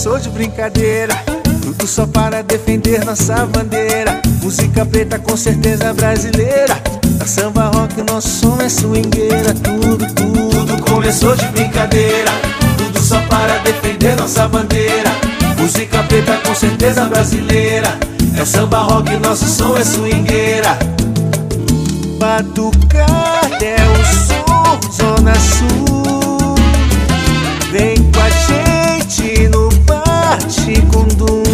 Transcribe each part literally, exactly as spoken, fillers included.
começou de brincadeira, tudo só para defender nossa bandeira. Música preta com certeza brasileira, a samba rock nosso som é swingueira. Tudo, tudo, tudo começou de brincadeira, tudo só para defender nossa bandeira. Música preta com certeza brasileira, é samba rock nosso som é swingueira. Batucada é o som, Zona Sul, vem com a gente no Bate-Cundum.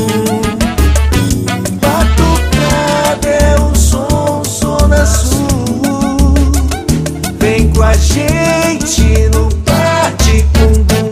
Batucada é o som, Zona Sul, vem com a gente no Bate-Cundum.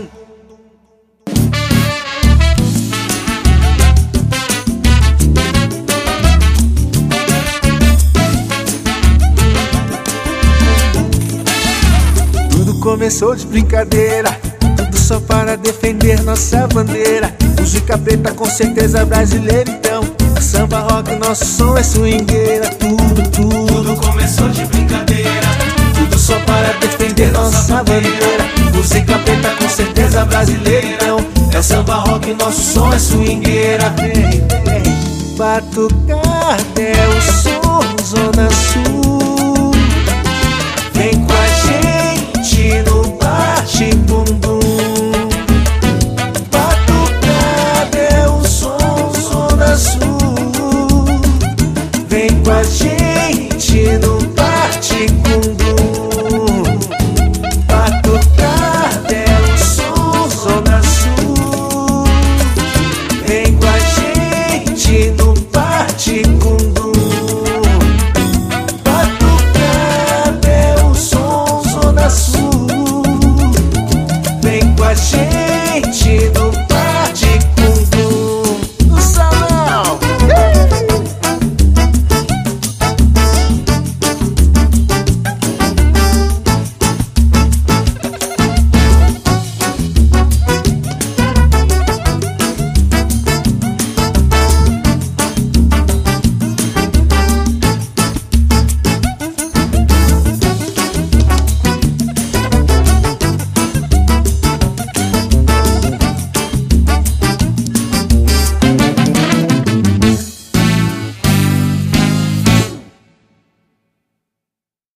Começou de brincadeira, tudo só para defender nossa bandeira. Música preta com certeza brasileira, então a samba rock nosso som é swingueira. Tudo, tudo, tudo começou de brincadeira, tudo só para defender nossa bandeira. Música preta com certeza brasileira, então é samba rock nosso som é swingueira. Vem, vem. Batucada é o som, Zona Sul,